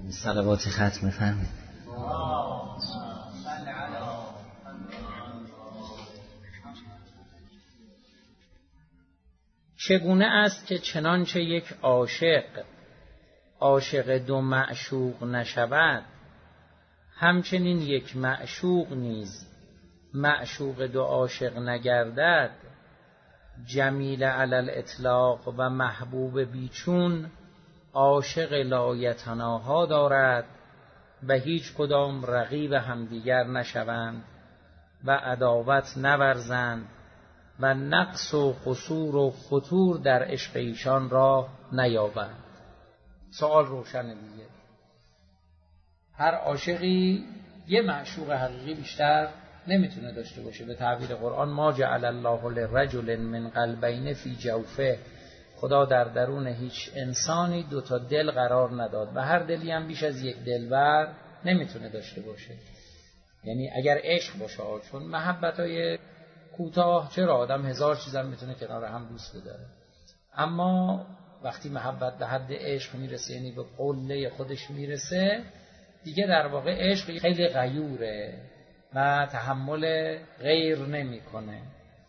صلوات ختم فرمایید. چگونه است که چنانچه یک عاشق دو معشوق نشود، همچنین یک معشوق نیز معشوق دو عاشق نگردد. جمیل علی الاطلاق و محبوب بیچون، عاشق لایتناها دارد و هیچ کدام رقیب همدیگر نشوند و عداوت نورزند و نقص و قصور و فتور در عشق ایشان را نیابند. سوال روشن دیگه، هر عاشقی یه معشوق حقیقی بیشتر نمیتونه داشته باشه. به تعبیر قرآن ما جعل الله لرجل من قلبین فی جوفه، خدا در درون هیچ انسانی دوتا دل قرار نداد و هر دلی هم بیش از یک دلبر نمیتونه داشته باشه. یعنی اگر عشق باشه، چون محبتای کوتاه چرا آدم هزار چیزم میتونه کنار هم دوست بداره، اما وقتی محبت به حد عشق میرسه، یعنی به قله خودش میرسه، دیگه در واقع عشق خیلی غیوره و تحمل غیر نمیکنه.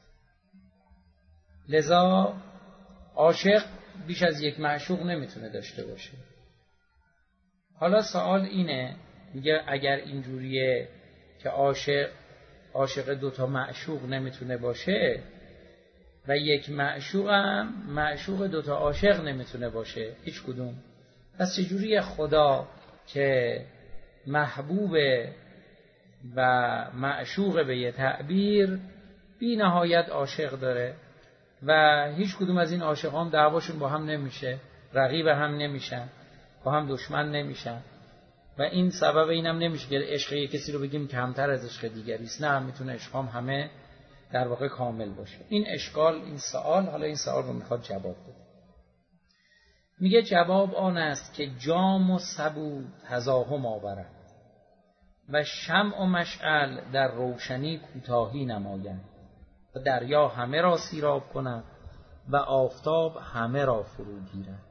لذا عاشق بیش از یک معشوق نمیتونه داشته باشه. حالا سوال اینه، میگه اگر اینجوریه که عاشق دوتا معشوق نمیتونه باشه و یک معشوق هم معشوق دوتا عاشق نمیتونه باشه، هیچ کدوم، پس چجوری خدا که محبوب و معشوق به یه تعبیر بی نهایت عاشق داره و هیچ کدوم از این عاشقان دعواشون با هم نمیشه، رقیب هم نمیشن، با هم دشمن نمیشن و این سبب اینم نمیشه که عشق یک کسی رو بگیم کمتر از عشق دیگری است. نه، میتونه عشقام همه در واقع کامل باشه. این اشکال، این سوال، حالا این سوال رو میخواد جواب بده. میگه جواب آن است که جام و سبو تزاحم آورد و شمع و مشعل در روشنی کوتاهی نمایند و دریا همه را سیراب کند و آفتاب همه را فرو گیرد.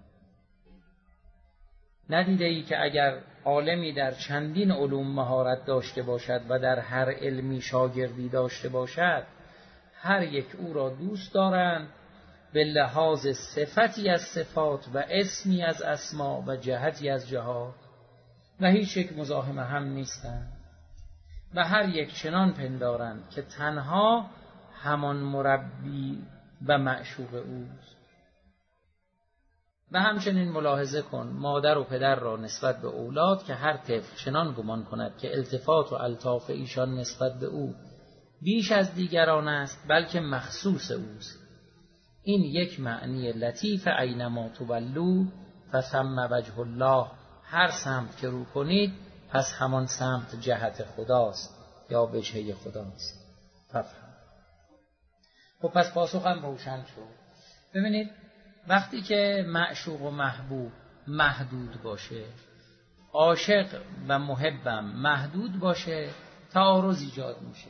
ندیده ای که اگر عالمی در چندین علوم مهارت داشته باشد و در هر علمی شاگردی داشته باشد، هر یک او را دوست دارند به لحاظ صفتی از صفات و اسمی از اسما و جهتی از جهات و هیچ یک مزاحم هم نیستند و هر یک چنان پندارند که تنها همان مربی و معشوق اوست. و همچنین ملاحظه کن مادر و پدر را نسبت به اولاد که هر طفل چنان گمان کند که التفات و الطاف ایشان نسبت به او بیش از دیگران است بلکه مخصوص اوست. این یک معنی لطیف اینما تولوا فثم وجه الله، هر سمت که رو کنید پس همان سمت جهت خداست یا وجهه خداست. ففهم. خب پس پاسخم روشن شد. ببینید وقتی که معشوق و محبوب محدود باشه، عاشق و محبم محدود باشه، تعارض ایجاد میشه،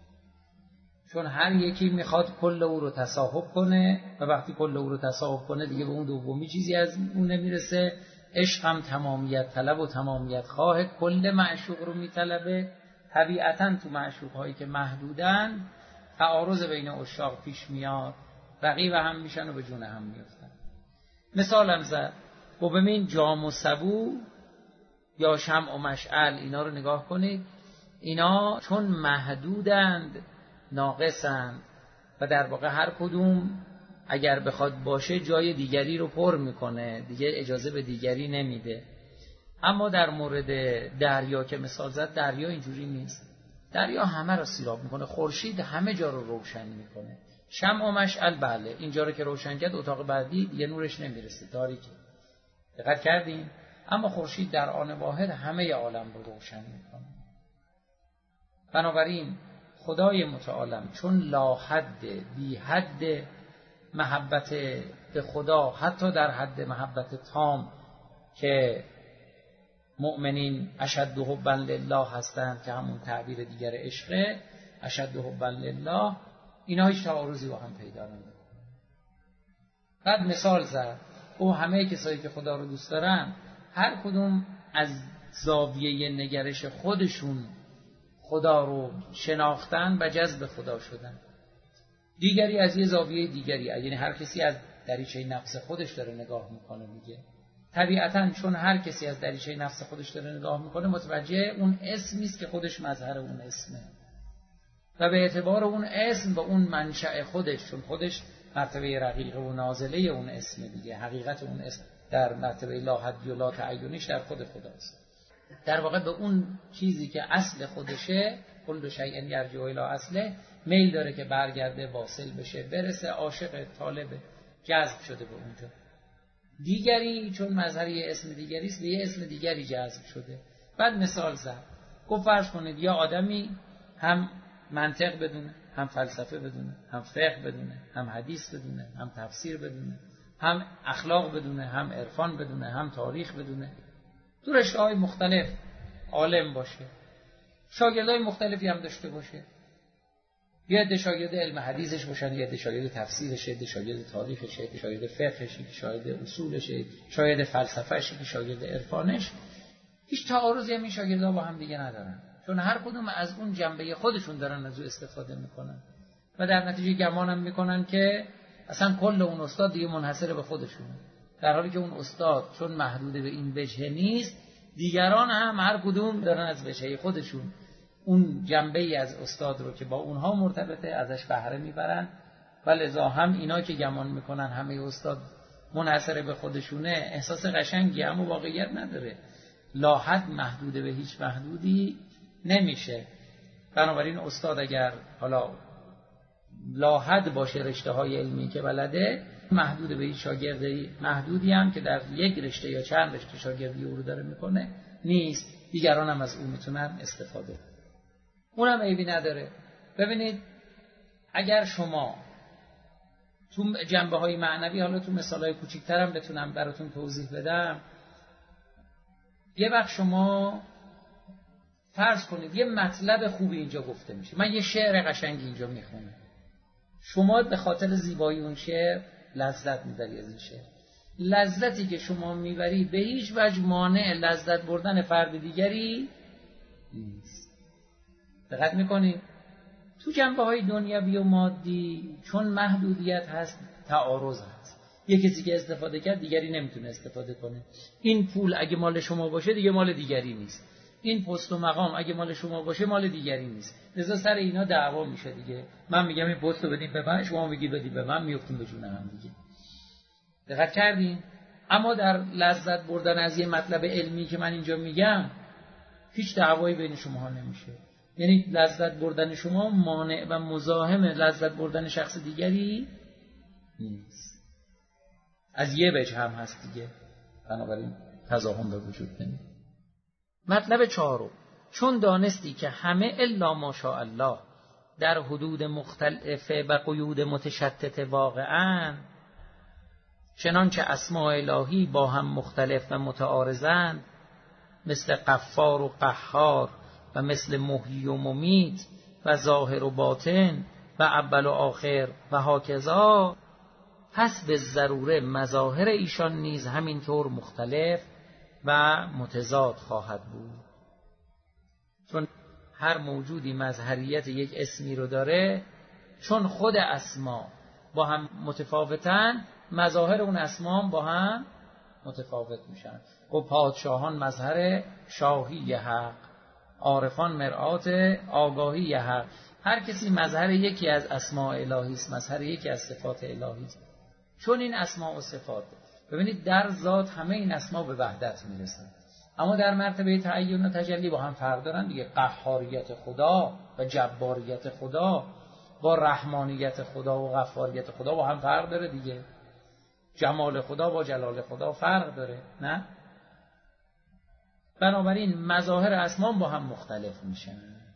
چون هر یکی میخواد کل او رو تصاحب کنه و وقتی کل او رو تصاحب کنه دیگه به اون دومی چیزی از اون نمیرسه. عشق هم تمامیت طلب و تمامیت خواه، کل معشوق رو میطلبه. طبیعتاً تو معشوق هایی که محدودن تعارض بین عشاق پیش میاد، رقیب هم میشن و به جون هم میفتن. مثالم زد، و ببین جام و سبو یا شمع و مشعل، اینا رو نگاه کنید، اینا چون محدودند ناقصند و در واقع هر کدوم اگر بخواد باشه جای دیگری رو پر میکنه، دیگه اجازه به دیگری نمیده. اما در مورد دریا که مثال زد، دریا اینجوری نیست. دریا همه رو سیراب میکنه، خورشید همه جا رو روشن میکنه. شمع و مشعل بله، اینجا رو که روشن کرد اتاق بعدی دیگه نورش نمیرسه، تاریکه. دقت کردین؟ اما خورشید در آن واحد همه عالم رو روشن میکنه. بنابراین خدای متعالم چون لا حد بی حد محبت به خدا، حتی در حد محبت تام که مؤمنین اشد حبا لله هستند که همون تعبیر دیگر عشقه، اشد حبا لله، اینا هیچ تعارضی با هم پیدا نمیکنه. بعد مثال زد، او همه کسایی که خدا رو دوست دارن هر کدوم از زاویه نگرش خودشون خدا رو شناختن و جذب خدا شدن، دیگری از یه زاویه دیگری، یعنی هر کسی از دریچه نفس خودش داره نگاه میکنه دیگه. طبیعتاً چون هر کسی از دریچه نفس خودش داره نگاه میکنه متوجه اون اسمی است که خودش مظهر اون اسمه و به اعتبار اون اسم و اون منشأ خودش، چون خودش مرتبه رقیق و نازله اون اسم دیگه، حقیقت اون اسم در مرتبه لا حدی و لا تعینیش در خود خداست. در واقع به اون چیزی که اصل خودشه، کل شیء یرجع الی اصله، میل داره که برگرده، واصل بشه، برسه، عاشق، طالب، جذب شده به اونجا. دیگری چون مظهر یه اسم دیگری است به یه اسم دیگری جذب شده. بعد مثال زد، گفت فرض کنید یا آدمی هم منطق بدونه، هم فلسفه بدونه، هم فقه بدونه، هم حدیث بدونه، هم تفسیر بدونه، هم اخلاق بدونه، هم عرفان بدونه، هم تاریخ بدونه، تو رشته‌های مختلف عالم باشه، شاگردای مختلفی هم داشته باشه، یه عده شاگرد علم حدیثش باشن، یه عده شاگرد تفسیرش، یه عده شاگرد تاریخش، یه عده شاگرد فقهش، یه شاگرد اصولش، شاگرد فلسفهش، یه شاگرد عرفانش. هیچ تعارضی هم این شاگردها با هم دیگه ندارن، چون هر کدوم از اون جنبه خودشون دارن از او استفاده میکنن و در نتیجه گمان هم میکنن که اصلا کل اون استاد دیگه منحصر به خودشونه، در حالی که اون استاد چون محدود به این وجه نیست، دیگران هم هر کدوم دارن از وجه خودشون اون جنبه‌ای از استاد رو که با اونها مرتبطه ازش بهره میبرن و لذا هم اینا که گمان میکنن همه استاد منحصر به خودشونه احساس قشنگی اما واقعیت نداره. لا حد محدود به هیچ محدودی نمیشه. بنابراین استاد اگر حالا لا حد باشه رشته های علمی که بلده، محدود به هیچ شاگردی محدودی هم که در یک رشته یا چند رشته شاگردی او رو داره میکنه نیست، دیگران هم از اون میتونن استفاده، اونم عیبی نداره. ببینید اگر شما تو جنبه های معنوی، حالا تو مثال های کوچیک‌ترم بتونم براتون توضیح بدم، یه وقت شما فرض کنید یه مطلب خوبی اینجا گفته میشه، من یه شعر قشنگی اینجا میخونم، شما به خاطر زیبایی اون شعر لذت میبری از این شعر، لذتی که شما میبری به هیچ وجه مانع لذت بردن فرد دیگری نیست. دقت میکنید؟ تو جنبه های دنیوی و مادی چون محدودیت هست، تعارض هست، یه کسی که استفاده کرد دیگری نمیتونه استفاده کنه. این پول اگه مال شما باشه دیگه مال دیگری نیست، این پست و مقام اگه مال شما باشه مال دیگری نیست، لذا سر اینا دعوا میشه دیگه. من میگم این پست رو بدین به من، شما میگی بدین به من، میافتیم به جون هم دیگه. دقت کردین؟ اما در لذت بردن از یه مطلب علمی که من اینجا میگم هیچ دعوایی بین شما نمیشه، یعنی لذت بردن شما مانع و مزاحم لذت بردن شخص دیگری نیست، از یه وجه هم هست دیگه، بنابراین تضاهم به وجود نمیاد. مطلب چهارم، چون دانستی که همه الا ماشاء الله در حدود مختلفه و قیود متشتت واقعاً، چنانچه اسماء الهی با هم مختلف و متعارضند، مثل غفار و قهار و مثل محیی و ممیت و ظاهر و باطن و اول و آخر و هاکذا، پس به ضروره مظاهر ایشان نیز همینطور مختلف و متضاد خواهد بود. چون هر موجودی مظهریت یک اسمی رو داره، چون خود اسما با هم متفاوتن، مظاهر اون اسما با هم متفاوت میشن. و پادشاهان مظهر شاهی حق، عارفان مرآت آگاهی حق. هر کسی مظهر یکی از اسماء الهی است، مظهر یکی از صفات الهی است. چون این اسماء و صفات، ببینید در ذات همه این اسماء به وحدت میرسن، اما در مرتبه تعین و تجلی با هم فرق دارن دیگه. قهاریت خدا و جباریت خدا با رحمانیت خدا و غفاریت خدا با هم فرق داره دیگه. جمال خدا با جلال خدا فرق داره، نه؟ بنابراین مظاهر اسما با هم مختلف میشن.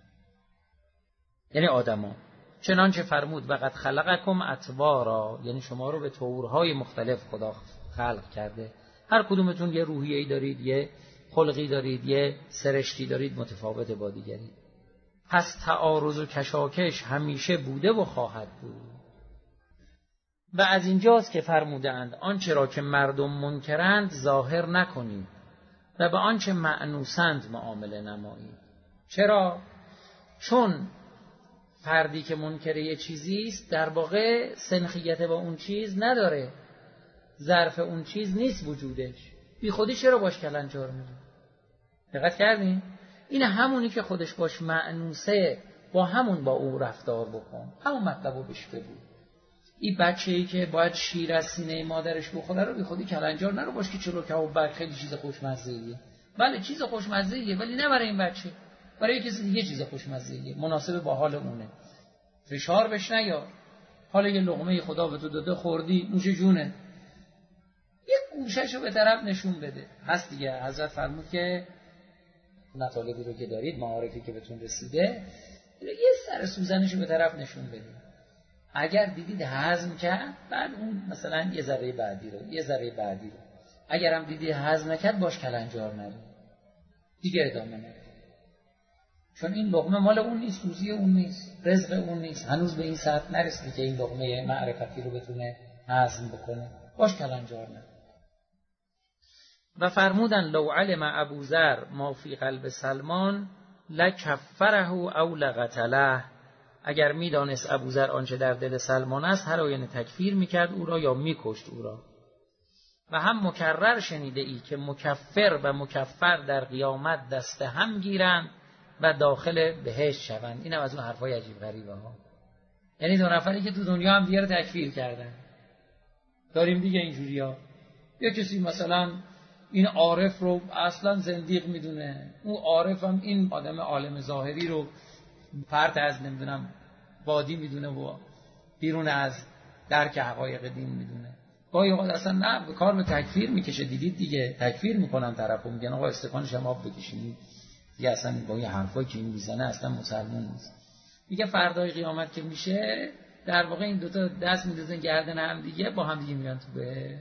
یعنی آدما چنانچه فرمود وقد خلقکم اطوارا، یعنی شما رو به طورهای مختلف خدا خلق کرده، هر کدومتون یه روحیه‌ای دارید، یه خلقی دارید، یه سرشتی دارید متفاوت با دیگری. پس تعارض و کشاکش همیشه بوده و خواهد بود. و از اینجاست که فرمودند آنچه را که مردم منکرند ظاهر نکنید و به آنچه مأنوسند معامله نمایید. چرا؟ چون فردی که منکر یه چیزی است در واقع سنخیت با اون چیز نداره، ظرف اون چیز نیست وجودش، بی خودی چرا باش کلنجار میگه؟ دقت کردین؟ این همونی که خودش باش مأنوسه، با او رفتار بکن، همون مطلبو بهش بگو. این بچه‌ای که باید شیر از سینه مادرش بخوره رو بی خودی کلنجار نرو باش که چلو کباب خیلی چیز خوشمزه‌ایه. بله چیز خوشمزه‌ایه، ولی نه برای این بچه، برای کسی دیگه چیز خوشمزه‌ایه، مناسب با حال اونه. فشار بهش نیار. حالا یه لقمه خدا به تو داده خوردی، نوش جونه، یه گوشه‌شو به طرف نشون بده. هست دیگه، حضرت فرمود که مطالبی رو که دارید، معارفی که بهتون رسیده، یه سر سوزنشو به طرف نشون بدید. اگر دیدید هضم کرد، بعد اون مثلا یه ذره بعدی رو اگر هم دیدید هضم نکرد، باش کلنجار نرید دیگه، ادامه ندید. چون این لقمه مال اون نیست، روزی اون نیست، رزق اون نیست، هنوز به این سطح نرسیده که این لقمه معرفتی رو بتونه هضم بکنه، باش کلنجار نرید. و فرمودن لو علم ابوذر ما فی قلب سلمان لکفره او لقتله، اگر میدانست ابوذر آنچه در دل سلمان است، هر آینه تکفیر میکرد او را یا میکشت او را. و هم مکرر شنیده ای که مکفر و مکفر در قیامت دست هم گیرند و داخل بهشت شوند. اینم از اون حرفای عجیب غریبه ها. یعنی دو نفری که تو دنیا هم دیگه رو تکفیر کردن. داریم دیگه اینجوری ها. یا کسی مثلا این عارف رو اصلا زندیق میدونه، اون عارف هم این آدم عالم ظاهری رو فرد از نمیدونم وادی میدونه و بیرون از درک حقایق دین میدونه. گاهی اوقات اصلا نه، کار به تکفیر میکشه. دیدید دیگه، تکفیر میکنن طرفو، میگن آقا استکان شما آب بکشید دیگه، اصلا با این حرفایی که این میزنه اصلا مسلمان نیست. میگه فردای قیامت که میشه، در واقع این دوتا دست میدازن گردن هم دیگه، با هم دیگه میرن تو بهشت.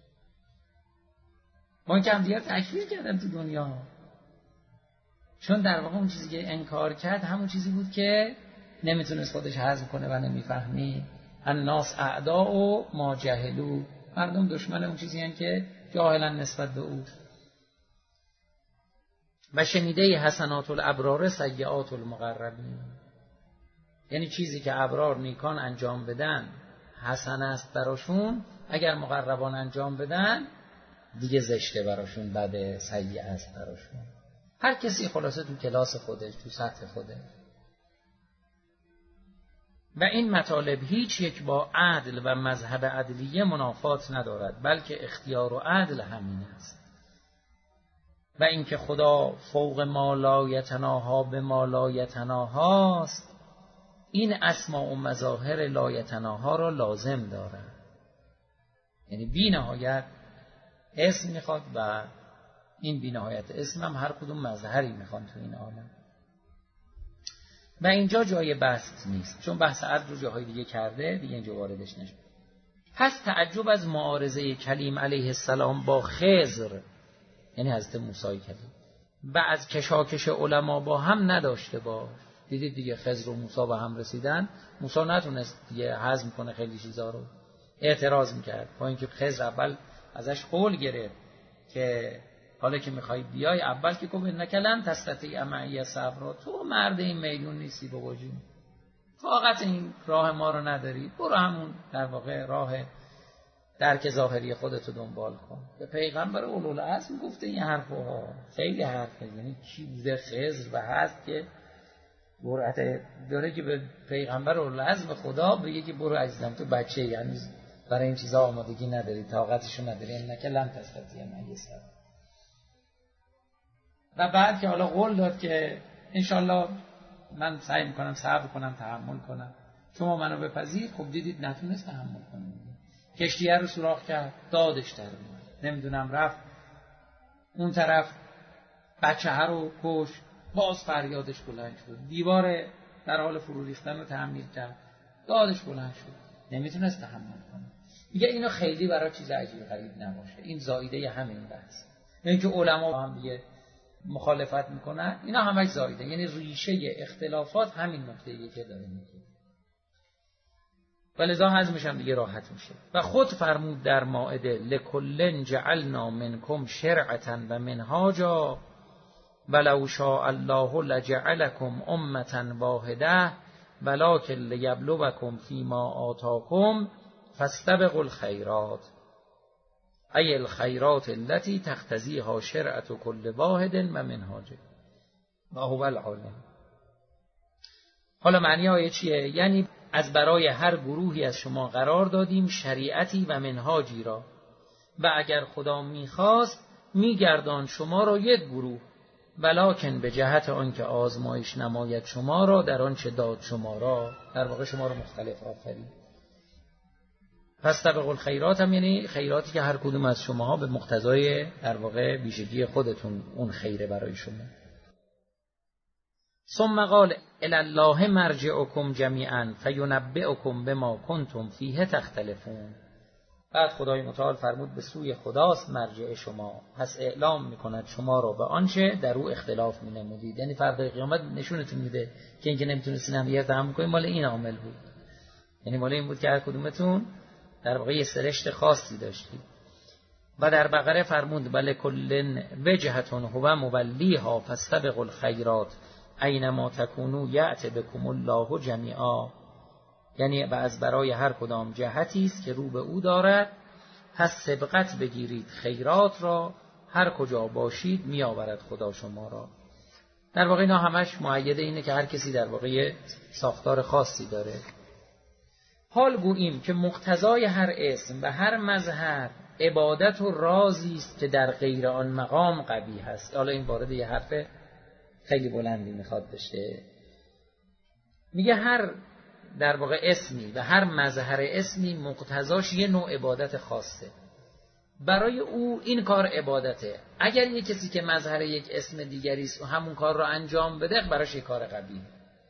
با اینکه هم دیگه تکفیر کردن تو دنیا. چون در واقع اون چیزی که انکار کرد همون چیزی بود که نمیتونست خودش هضم کنه و نمیفهمی. الناس اعداء و ما جهلوا، مردم دشمن اون چیزی هستند که جاهلن نسبت به او. و شنیده حسنات الابرار سیئات المقربین، یعنی چیزی که ابرار نیکان انجام بدن حسن است براشون، اگر مقربان انجام بدن دیگه زشته براشون، بده، سیئ است براشون. هر کسی خلاصه تو کلاس خودش، تو سطح خودش. و این مطالب هیچ یک با عدل و مذهب عدلیه منافات ندارد، بلکه اختیار و عدل همین است. و اینکه خدا فوق ما لا یتناها به ما لا یتناهاست، این اسماء و مظاهر لا یتناها را لازم دارد. یعنی بی نهایت اسم میخواد و این بی نهایت اسم هم هر کدوم مظهری میخوان تو این عالم. و اینجا جای بحث نیست، چون بحث عدل رو جاهای دیگه کرده، دیگه اینجا واردش نشد. پس تعجب از معارضه کلیم علیه السلام با خضر، یعنی حضرت موسی کلیم، و از کشاکش علما با هم نداشته باش. دیدید دیگه خضر و موسی با هم رسیدن، موسی نتونست دیگه هضم کنه خیلی چیزا رو، اعتراض میکرد. با اینکه خضر اول ازش قول گرفت که حالا که میخوای بیای، اول که گفت نکلن تستطیع معی صبر، تو مرد این میدون نیستی بابا جون، فقط این راه ما رو نداری، برو همون در واقع راه درک ظاهری خودتو دنبال کن. به پیغمبر اولوالعزم گفته این حرفها، خیلی حرفه. یعنی کی بوده خضر و هست که جرأت داره که به پیغمبر اولوالعزم خدا بگه که برو عزیزم تو بچه، یعنی برای این چیزا آمادگی نداری، طاقتشو نداری، انک لن تستطیع معی صبر. و بعد که حالا قول داد که انشالله من سعی میکنم صبر کنم، تحمل کنم، شما منو بپذیر. خب دیدید نتونست تحمل کنه، کشتیه رو سوراخ کرد، دادش در اومد، نمیدونم رفت اون طرف بچه ها رو کش، باز فریادش بلند شد، دیوار در حال فرو ریختن رو تعمیر کرد، دادش بلند شد، نمیتونست تحمل کنه. میگه اینو خیلی برای چیز عجیب غریب نباشه، این زایده همین بحث. یعنی که علما هم دیگه مخالفت میکنن، اینا همش زایده، یعنی ریشه اختلافات همین نکته‌ایه که داره میگه. و لذا هضمش هم دیگه راحت میشه. و خود فرمود در مائده لکلن جعلنا منکم شرعة و منهاجا ولو شاء الله لجعلکم امة واحده ولکن لیبلوکم فیما آتاکم فاستبقوا الخیرات ای الخیرات التي تقتضیها شرعة کل واحد و منهاجه و هو العالم. حالا معنی آیه چیه؟ یعنی از برای هر گروهی از شما قرار دادیم شریعتی و منهاجی را و اگر خدا میخواست میگردان شما را یک گروه، ولکن به جهت آنکه آزمایش نماید شما را در آنچه داد شما را، در واقع شما را مختلف آفرید. پس طبق الخیرات هم یعنی خیراتی که هر کدوم از شما به مقتضای در واقع ویژگی خودتون اون خیره برای شما. ثم قال الی الله مرجعکم جمیعا فینبئکم بما کنتم فیه تختلفون. بعد خدای متعال فرمود به سوی خداست مرجع شما، پس اعلام میکند شما را به آنچه در او اختلاف مینمودید. یعنی فردا قیامت نشونتون میده که اینکه نمیتونستین هم دیگه تحمل کنید مال این عامل بود، یعنی مال این بود که هر کدومتون در واقع یه سرشت خاصی داشتید. و در بقره فرمود بل کلن وجهتون هو مولیها فاستبقوا الخیرات اینما تکونوا یأت بکم الله جمیعا. یعنی از برای هر کدام جهتی است که رو به او دارد، پس سبقت بگیرید خیرات را، هر کجا باشید می آورد خدا شما را. در واقع اینا همش مؤیده اینه که هر کسی در واقع ساختار خاصی داره. حال گوییم که مقتضای هر اسم و هر مظهر عبادت و رازی است که در غیر آن مقام قبیح است. حالا این وارد یه حرف خیلی بلندی میخواد بشه. میگه هر در واقع اسمی و هر مظهر اسمی مقتضاش یه نوع عبادت خاصه، برای او این کار عبادته. اگر یک کسی که مظهر یک اسم دیگری است و همون کار رو انجام بده براش یک کار قبیح.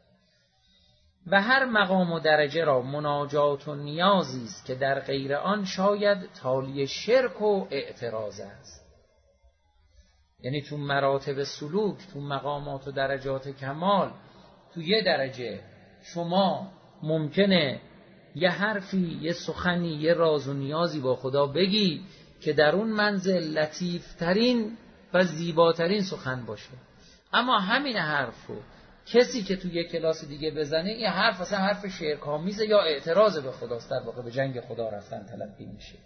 و هر مقام و درجه را مناجات و نیازی است که در غیر آن شاید تالی شرک و اعتراض است. یعنی تو مراتب سلوک، تو مقامات و درجات کمال، تو یه درجه شما ممکنه یه حرفی، یه سخنی، یه راز و نیازی با خدا بگی که در اون منزل لطیفترین و زیباترین سخن باشه، اما همین حرفو کسی که تو یه کلاس دیگه بزنه این حرف اصلا حرف شعرکامیزه یا اعتراض به خداست، در واقع به جنگ خدا رفتن تلقی میشه.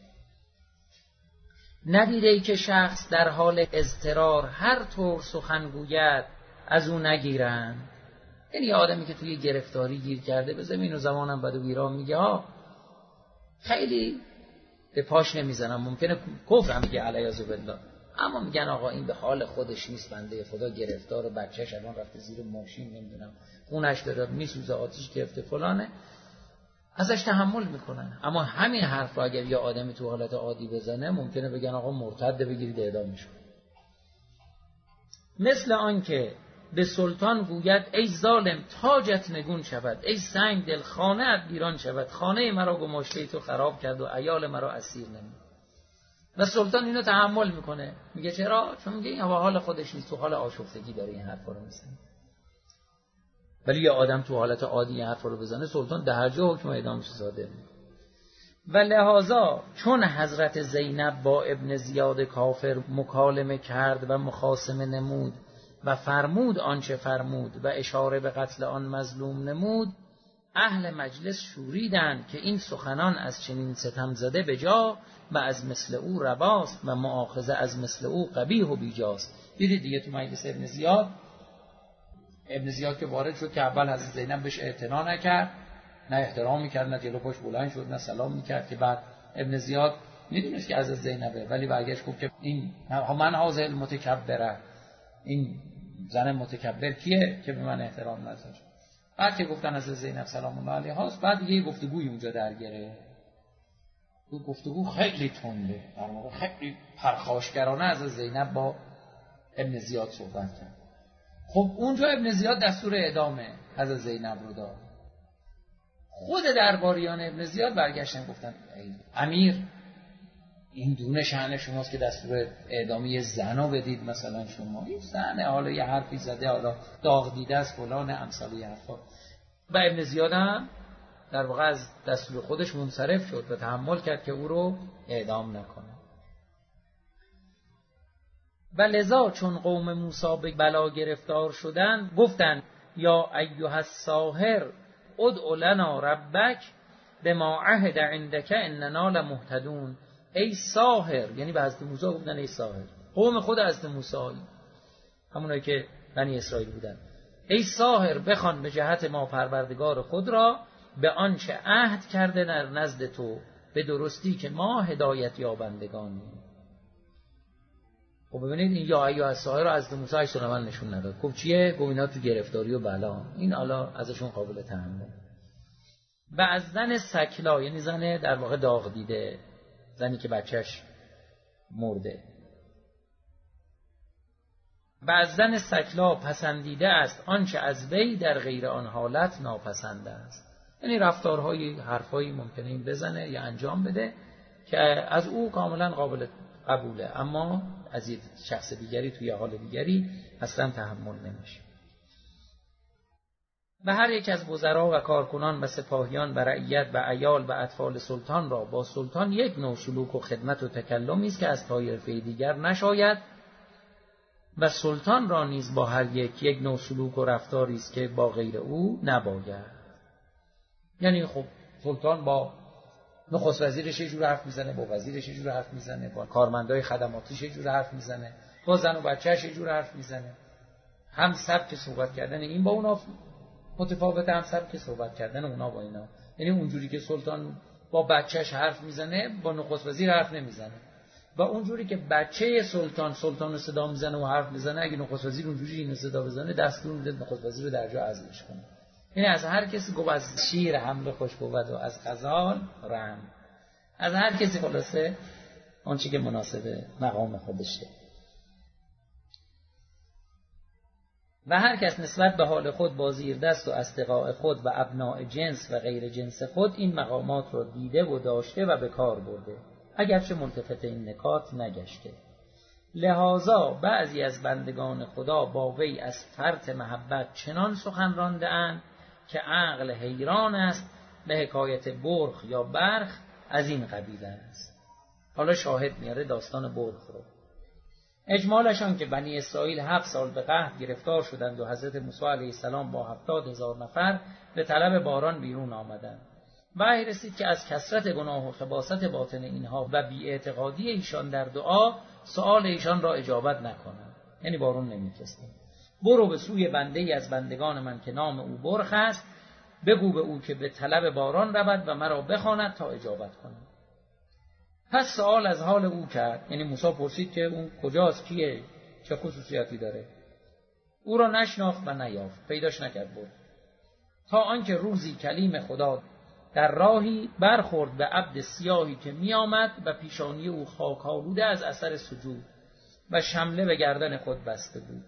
ندیده ای که شخص در حال اضطرار هر طور سخن گوید از اون نگیرن. یعنی آدمی که توی گرفتاری گیر کرده به زمین و زمانم بد و بیراه میگه ها، خیلی به پاش نمیزنم، ممکنه کفر هم میگه علیاذ بالله، اما میگن آقا این به حال خودش نیست، بنده خدا گرفتار، بچه‌ش الان رفته زیر ماشین، نمیدونم خونش داره میسوزه، آتیش گرفته فلانه، ازش تحمل میکنن. اما همین حرف رو اگر یه آدمی تو حالت عادی بزنه ممکنه بگن آقا مرتد، بگیرید اعدامش کنید. مثل آن که به سلطان گوید ای ظالم تاجت نگون شود، ای سنگ دل خانه ات ویران شود، خانه مرا گماشته تو خراب کرد و عیال مرا اسیر نمود. و سلطان اینو تحمل میکنه، میگه چرا؟ چون میگه این حال خودش نیست، تو حال آشفتگی داره این حرفا رو میزنه. ولی یه آدم تو حالت عادی این حرفا رو بزنه سلطان درجه حکم اعدامش صادر میکنه. و لحاظا چون حضرت زینب با ابن زیاد کافر مکالمه کرد و مخاصمه نمود و فرمود آنچه فرمود و اشاره به قتل آن مظلوم نمود، اهل مجلس شوریدند که این سخنان از چنین ستم زده به جا و از مثل او رواست و مؤاخذه از مثل او قبیح و بیجاست. دیدید دیگه تو مجلس ابن زیاد که وارد شد که اول حضرت زینب بهش اعتنا نکرد، نه احترام میکرد، نه جلو پاش بلند شد، نه سلام میکرد، که بعد ابن زیاد میدونست که حضرت زینبه، ولی برگشت گفت که این من هاذا المتکبره، این زن متکبر کیه که به من احترام نذاره. بعد که گفتن حضرت زینب سلام الله علیها است، بعد دیگه گفتگوی اونجا درگیره. گفتگو خیلی تنده، در واقع خیلی پرخاشگرانه از زینب با ابن زیاد صحبت کرد. خب اونجا ابن زیاد دستور اعدام حضرت زینب رو داد. خود درباریان ابن زیاد برگشتن گفتن ای امیر، این دونه شأن شماست که دستور اعدامی زنو بدید، مثلا شما این زنه، حالا یه حرفی زده، حالا داغ دیده از فلان امثال حرفا. و ابن زیاد هم در واقع از دستور خودش منصرف شد و تحمل کرد که او رو اعدام نکنه. و لذا چون قوم موسی به بلا گرفتار شدند گفتند یا ایها الساحر ادع لنا ربک بما عهد عندک اننا لمهتدون. ای ساحر، یعنی به حضرت موسی گفتن ای ساحر، قوم خود حضرت موسی، همونایی که بنی اسرائیل بودن، ای ساحر بخوان به جهت ما پروردگار خود را به آنچه عهد کرده در نزد تو به درستی که ما هدایت یابندگانیم. خب ببینید این یا ایها الساحر را از موسی سلیمان نشون نداد. خب چیه؟ گفت اینا تو گرفتاری و بلا، این حالا ازشون قابل تحمل. و از زن سکلا، یعنی زن در واقع داغ دیده، زنی که بچهش مرده، و از زن سکلا پسندیده است آنچه از وی در غیر آن حالت ناپسند است. یعنی رفتارهای حرفایی ممکنه این بزنه یا انجام بده که از او کاملا قابل قبوله، اما از یک شخص دیگری توی حال دیگری اصلا تحمل نمیشه. و هر یک از وزرا و کارکنان و سپاهیان و رعیت و عیال و اطفال سلطان را با سلطان یک نوع سلوک و خدمت و تکلمی است که از طایفه دیگر نشاید، و سلطان را نیز با هر یک نوع سلوک و رفتاری است که با غیر او نباید. یعنی خب سلطان با نخست وزیرش یه جور حرف میزنه، با وزیرش یه جور حرف میزنه، با کارمندای خدماتیش یه جور حرف میزنه، با زن و بچه‌ش یه جور حرف میزنه. هم سبک صحبت کردن این با اونا متفاوته، هم سبک صحبت کردن اونا با اینا. یعنی اونجوری که سلطان با بچه‌ش حرف میزنه با نخست وزیر حرف نمیزنه، و اونجوری که بچه سلطان رو صدا میزنه و حرف میزنه، اگه نخست وزیر اونجوری اینو صدا بزنه دستور میده نخست وزیر رو در جا عزلش کنه. یعنی از هر کسی گفت از شیر حمله خوش بود و از غزال رحم، از هر کسی خلاصه اون چیزی که مناسب مقام خودشه. و هر کس نسبت به حال خود با زیردست و اصدقاء خود و ابناء جنس و غیر جنس خود این مقامات را دیده و داشته و به کار برده، اگرچه ملتفت این نکات نگشته. لذا بعضی از بندگان خدا با وی از فرط محبت چنان سخن رانده اند که عقل حیران است، به حکایت برخ یا برخ از این قبیل است. حالا شاهد میاره داستان برخ رو. اجمالش آن که بنی اسرائیل 7 سال به قحط گرفتار شدند و حضرت موسی علیه السلام با 70,000 نفر به طلب باران بیرون آمدند. وحی رسید که از کثرت گناه و خباثت باطن اینها و بی‌اعتقادی ایشان در دعا سؤال ایشان را اجابت نکنند، یعنی بارون نمی‌فرستند. برو به سوی بنده‌ای از بندگان من که نام او برخ است، بگو به او که به طلب باران رود و مرا بخواند تا اجابت کنم. پس سؤال از حال او کرد، یعنی موسی پرسید که اون کجاست، کیه، چه خصوصیاتی داره. او را نشناخت و نیافت، پیداش نکرد بود، تا آنکه روزی کلیم خدا در راهی برخورد به عبد سیاهی که می آمد و پیشانی او خاک آلوده از اثر سجود و شمله به گردن خود بسته بود.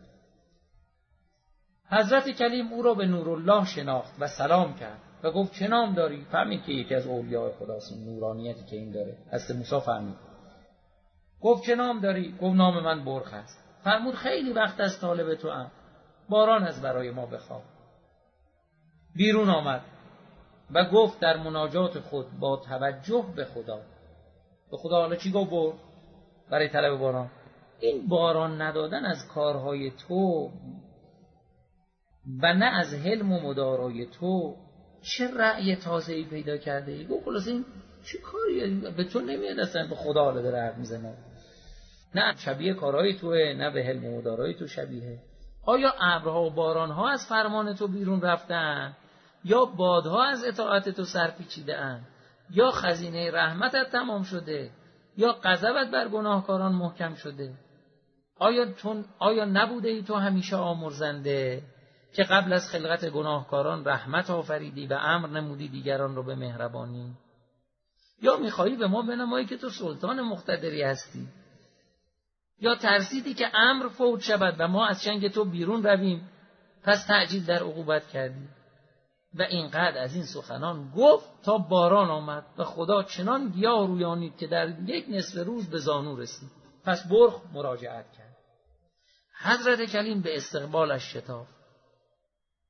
حضرت کلیم او را به نورالله شناخت و سلام کرد و گفت چه نام داری؟ فهمید که یکی از اولیاء خداست، نورانیتی که این داره. حضرت موسی فهمید. گفت چه نام داری؟ گفت نام من برخ است. فرمود خیلی وقت از طالب تو ام، باران از برای ما بخواه. بیرون آمد و گفت در مناجات خود با توجه به خدا، به خدا حالا چی گفت برد برای طلب باران؟ این باران ندادن از کارهای تو و نه از حلم و مدارای تو چه رأی تازه‌ای پیدا کرده ای؟ گفت خلاص این چه کاری به تو نمیاد، اصلا به خدا حالا داره حرف میزنه، نه شبیه کارهای توه نه به حلم و مدارای تو شبیه. آیا ابرها و بارانها از فرمان تو بیرون رفتن، یا بادها از اطاعت تو سرپیچیده اند، یا خزینه رحمتت تمام شده، یا غضبت بر گناهکاران محکم شده؟ آیا نبوده ای تو همیشه آمرزنده که قبل از خلقت گناهکاران رحمت آفریدی و امر نمودی دیگران رو به مهربانی؟ یا میخواهی به ما بنمایی که تو سلطان مقتدری هستی؟ یا ترسیدی که امر فوت شود و ما از چنگ تو بیرون رویم پس تعجیل در عقوبت کردی؟ و اینقدر از این سخنان گفت تا باران آمد و خدا چنان گیاه رویانید که در یک نصف روز به زانو رسید. پس برخ مراجعت کرد. حضرت کلیم به استقبالش شتافت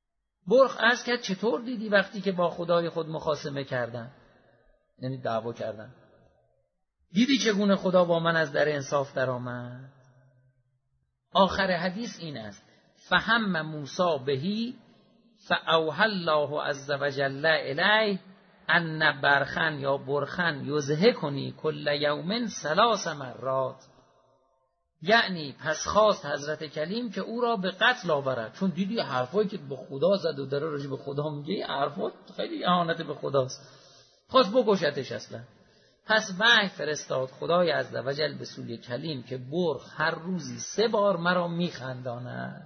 برخ عرض کرد چطور دیدی وقتی که با خدای خود مخاصمه کردن، یعنی دعوا کردن، دیدی چگونه خدا با من از در انصاف در آمد؟ آخر حدیث این است: فهم موسی بهی فاوحى الله عز وجل الیه ان برخن یا برخن یضحکنی کل یوم 3 مرات. یعنی پس خواست حضرت کلیم که او را به قتل آورد، چون دیدی حرفایی که به خدا زد و داره راجع به خدا میگه، حرفات خیلی اهانت به خداست، خواست بکشتش اصلا. پس وحی فرستاد خدای عزوجل به سوی کلیم که برخ هر روزی 3 بار مرا میخنداند.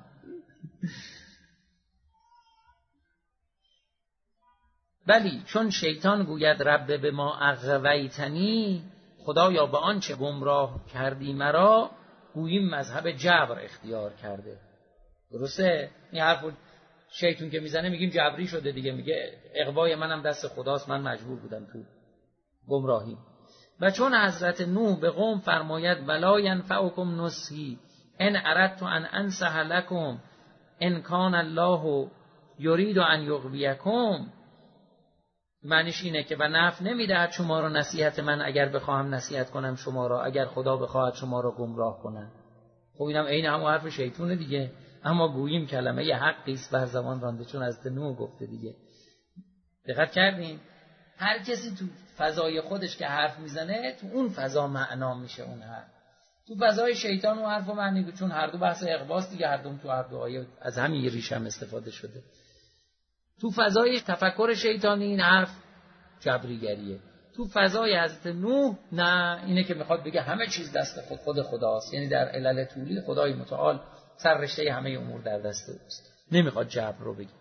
بلی چون شیطان گوید رب به ما اغویتنی، خدایا به آنچه گمراه کردی مرا، گوییم مذهب جبر اختیار کرده. درسته؟ این حرف شیطان که میزنه میگیم جبری شده دیگه، میگه اغوای منم دست خداست، من مجبور بودم تو گمراهی. و چون حضرت نوح به قوم فرماید ولا ینفعکم نصحی ان اردت ان انصح لکم ان کان الله یرید ان یغویکم، معنیش اینه که و نفع نمیدهد شما را نصیحت من اگر بخواهم نصیحت کنم شما را، اگر خدا بخواهد شما را گمراه کنم. خب اینم عین همون حرف شیطونه دیگه، اما گوییم کلمه ی حقی است بر زبان رانده، چون از نوح گفته دیگه. دقت کردین؟ هر کسی تو فضای خودش که حرف میزنه تو اون فضا معنا میشه اون حرف. تو فضای شیطان اون حرفو معنی، چون هر دو بحث اغواست دیگه، هر دو تو هر دو آیه از همین ریشه هم استفاده شده. تو فضای تفکر شیطانی این حرف جبریگریه. تو فضای حضرت نوح نه، اینه که میخواد بگه همه چیز دست خود خداست، یعنی در علل طولی خدای متعال سررشته همه امور در دست اوست، نمیخواد جبر رو بگه.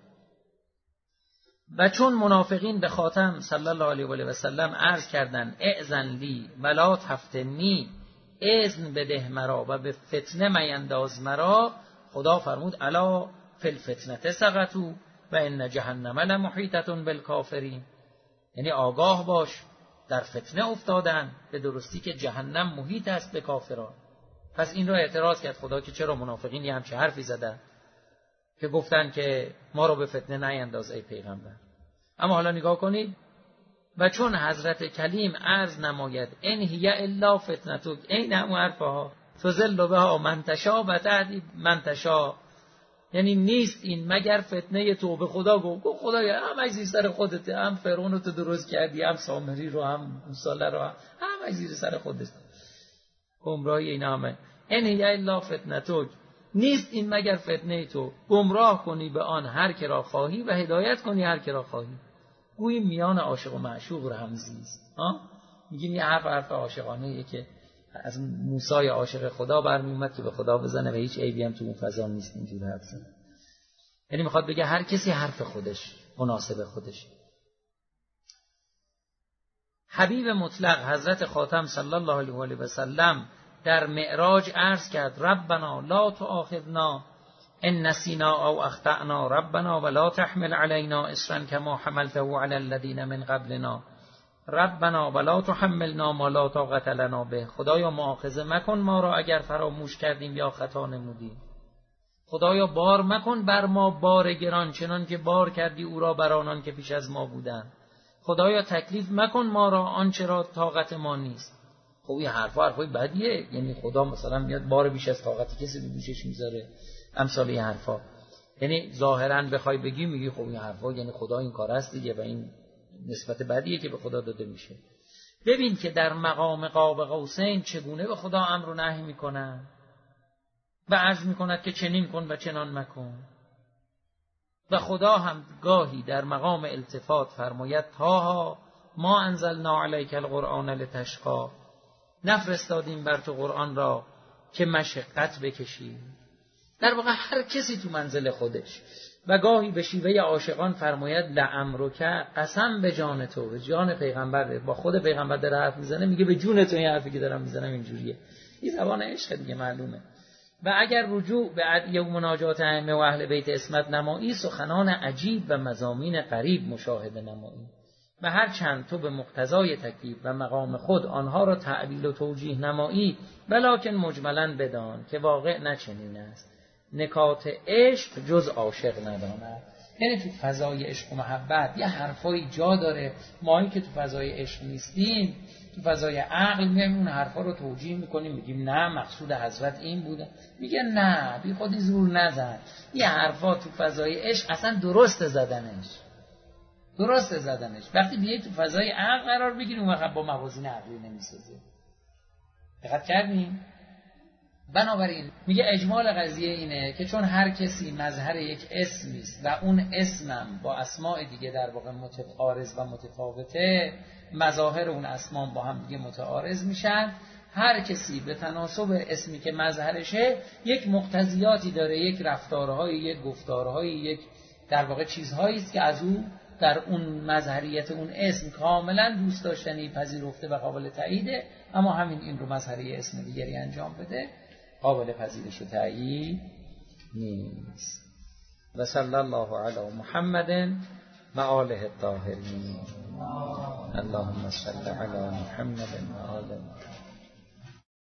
و چون منافقین به خاتم صلی الله علیه و آله و سلم عرض کردند اذن لی ولا تفتنی، اذن بده مرا و به فتنه مینداز مرا، خدا فرمود الا فی الفتنه سقطوا و ان جهنم لمحیطه بالکافرین، یعنی آگاه باش در فتنه افتادن، به درستی که جهنم محیط است به کافران. پس این را اعتراض کرد خدا که چرا منافقین یه همچه حرفی زدن که گفتن که ما رو به فتنه نینداز ای پیغمبر. اما حالا نگاه کنید، و چون حضرت کلیم عرض نماید ان هی الا فتنتک، این همون حرفها تضل بها من تشاء و تهدی من تشاء، یعنی نیست این مگر فتنه تو. به خدا گفت خدایا همه زیر سر خودته، هم فرعون رو تو درست کردی، هم سامری رو، هم موسی رو، همه زیر سر خودت، گمراهی این همه. ان هی الا فتنتک، نیست این مگر فتنه تو، گمراه کنی به آن هر که را خواهی و هدایت کنی هر که را خواهی. گویی میان عاشق و معشوق رمزی است. میگیم یه حرف عاشقانه ایه که از موسی عاشق خدا برمی اومد که به خدا بزنه و هیچ عیبی هم تو اون فضا نیست اینجور حرف زنه. یعنی میخواد بگه هر کسی حرف خودش مناسب خودش. حبیب مطلق حضرت خاتم صلی الله علیه و آله و سلم در معراج عرض کرد ربنا لا تؤاخذنا ان نسینا او اخطأنا ربنا ولا تحمل علينا اصرا كما حملته على الذين من قبلنا ربنا ولا تحملنا ما لا طاقة لنا به، خدایا مؤاخذه مکن ما را اگر فراموش کردیم یا خطا نمودیم. خدایا بار مکن بر ما بار گران چنان که بار کردی او را بر آنان که پیش از ما بودند. خدایا تکلیف مکن ما را آنچه را طاقت ما نیست. خب این حرفای بدیه، یعنی خدا مثلا میاد بار بیش از طاقت کسی به دوشش میذاره، امثال این حرفا. یعنی ظاهرا بخوای بگی میگی خب این حرفا یعنی خدا این کار است دیگه، و این نسبت بدیه که به خدا داده میشه. ببین که در مقام قاب قوسین چگونه به خدا امر و نهی میکنن و عرض میکند که چنین کن و چنان مکن. و خدا هم گاهی در مقام التفات فرماید تاها ما انزلنا علیک القرآن لتشقی، نفرستادیم بر تو قرآن را که مشقت بکشی. در واقع هر کسی تو منزل خودش. و گاهی به شیوه عاشقان فرماید لعمرک، قسم به جان تو، به جان پیغمبر، با خود پیغمبر داره حرف میزنه، میگه به جون تو این حرفی که دارم میزنم اینجوریه. این زبان عشق دیگه معلومه. و اگر رجوع به ادعیه و مناجات ائمه و اهل بیت عصمت نمایی، سخنان عجیب و مضامین غریب مشاهده نمایی. و هر چند تو به مقتضای تکلیف و مقام خود آنها را تعبیل و توجیه نمایی، ولکن مجملاً بدان که واقع نچنین است. نکات عشق جز عاشق نداند. یعنی تو فضای عشق و محبت یه حرفایی جا داره، ماهی که تو فضای عشق نیستیم تو فضای عقل میایم اون حرفا رو توجیه میکنیم، میگیم نه مقصود حضرت این بوده، میگه نه بی خودی زور نزن، یه حرفا تو فضای عشق اصلا درست زدنش. وقتی بیایی تو فضای عقل قرار بگیری اون وقت با موازین عقلی نمیسازه. دقت کردین؟ بنابراین میگه اجمال قضیه اینه که چون هر کسی مظهر یک اسمی است و اون اسمم با اسماء دیگه در واقع متعارض و متفاوته، مظاهر اون اسما با هم دیگه متعارض میشن، هر کسی به تناسب اسمی که مظهرشه یک مقتضیاتی داره، یک رفتارهایی، یک گفتارهایی، یک در واقع چیزهایی است که از او در اون مظهریت اون اسم کاملا دوست داشتنی، پذیرفته و قابل تاییده، اما همین این رو مظهری اسم دیگری انجام بده قابل پذیرش و تایید نیست. و صلی الله علی محمد و آله الطاهرین. اللهم صل علی محمد و آله